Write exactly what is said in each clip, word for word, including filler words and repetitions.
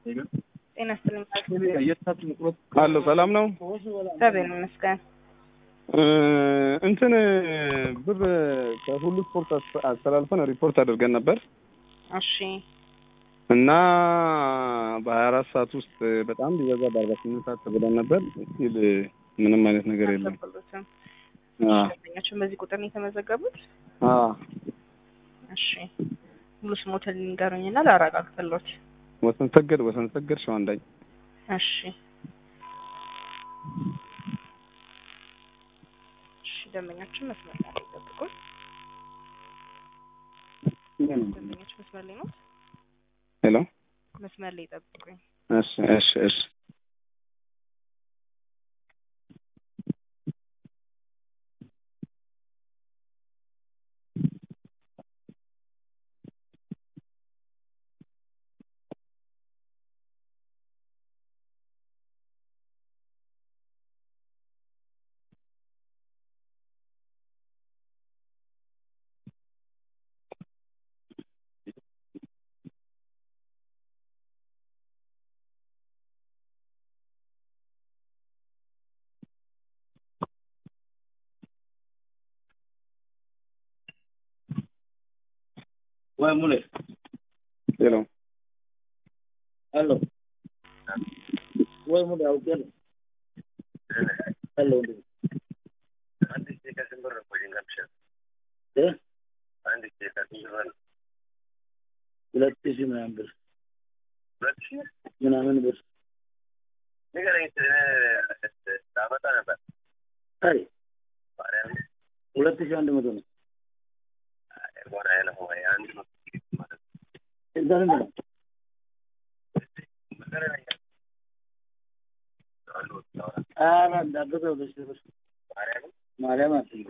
ጤና ይስጥልኝ። አሎ ሰላም ነው? እግዚአብሔር ይመስገን። እንትን ብር ከሁሉ ስፖርት አስተላልፈን ሪፖርት አድርገን ነበር። እሺ። እና በሀያ አራት ሰዓት ውስጥ በጣም ቢበዛ በአርባ ስምንት ሰዓት ተብለን ነበር። እስኪ ምንም አይነት ነገር የለም። አዎ። በዚህ ቁጥር ነው የተመዘገቡት? አዎ። እሺ። ሙሉ ስሞትን ንገሩኝና ላረጋግጥልዎት። ወሰን ሰገድ ወሰን ሰገድ ሸዋንዳኝ። እሺ። እሺ ደንበኛችን መስመር ላይ ይጠብቁን። ደንበኛችን መስመር ላይ ነው? ሄሎ መስመር ላይ ይጠብቁኝ። እሺ እሺ እሺ ወይ ሙሌ ሄሎ ሄሎ ወይ ሙሌ አውቄለሁ ሄሎ አንድ ሺህ ከስንብር ነው ይንጋብሽ እ አንድ ሺህ ከስንብር ሁለት ሺህ ምናምን ብር ሁለት ሺህ ምናምን ብር ንገረኝ ታመጣ ነበር። አይ ሁለት ሺህ አንድ መቶ ነው። ወራ ያለው ወይ አንድ ነው ማለት እንደምን ነው አራ እንዳደረው በሽብር ማርያም ማርያም አትይ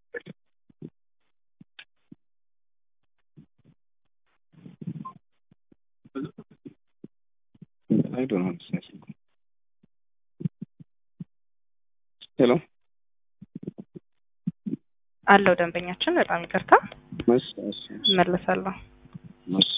I don't know. ሄሎ አለው ደንበኛችን በጣም ይቅርታ። እሺ እሺ እመለሳለሁ። እሺ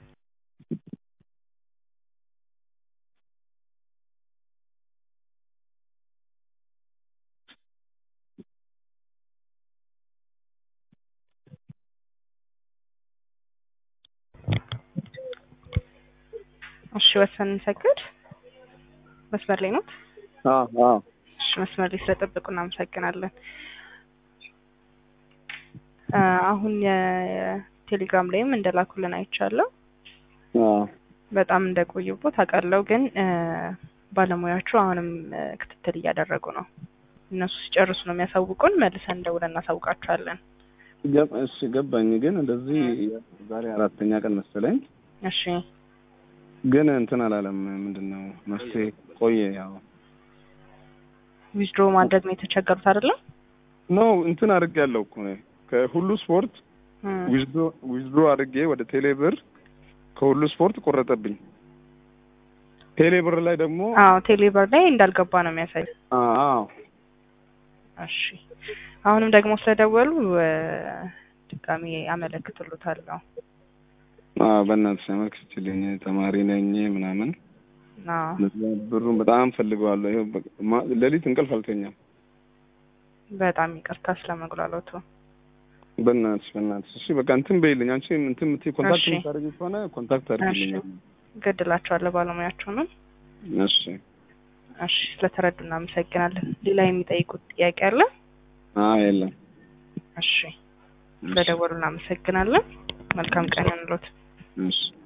እሺ ወሰን ሰገድ መስመር ላይ ነው? አዎ አዎ። እሺ መስመር ላይ ስለጠበቁ እናመሰግናለን። አሁን የቴሌግራም ላይም እንደላኩልን አይቻለሁ። አዎ በጣም እንደቆዩበት አውቃለሁ፣ ግን ባለሙያዎቹ አሁንም ክትትል እያደረጉ ነው። እነሱ ሲጨርሱ ነው የሚያሳውቁን፣ መልሰን ደውለን እናሳውቃቸዋለን። እሺ ገባኝ። ግን እንደዚህ ዛሬ አራተኛ ቀን መሰለኝ። እሺ ግን እንትን አላለም። ምንድነው መፍትሄ ቆየ። ያው ዊዝድሮ ማድረግ ነው የተቸገሩት አይደለ? ኖ እንትን አድርጌያለሁ እኮ ነው ከሁሉ ስፖርት ዊዝድሮ ዊዝድሮ አድርጌ ወደ ቴሌብር ከሁሉ ስፖርት ቆረጠብኝ። ቴሌብር ላይ ደግሞ አዎ ቴሌብር ላይ እንዳልገባ ነው የሚያሳይ። አዎ እሺ አሁንም ደግሞ ስለደወሉ ድጋሚ አመለክቱልታለሁ። አዎ በእናትሽ አመልክችልኝ፣ ተማሪ ነኝ ምናምን። አዎ ብሩን በጣም ፈልገዋለሁ። ይሄ ሌሊት እንቅልፍ አልተኛም። በጣም ይቅርታ ስለመጉላላቱ። በእናትሽ በእናትሽ እሺ በቃ እንትን በይልኝ። አንቺ እንትን የምትይ ኮንታክት የምታደርጊ ከሆነ ኮንታክት አድርጊልኝ። ገድላቸዋለሁ ባለሙያቸውን። እሺ እሺ ስለተረዱ እናመሰግናለን። ሌላ የሚጠይቁት ጥያቄ አለ? አዎ የለም። እሺ ስለደወሉ እናመሰግናለን። መልካም ቀን ይሁንልዎት። እሺ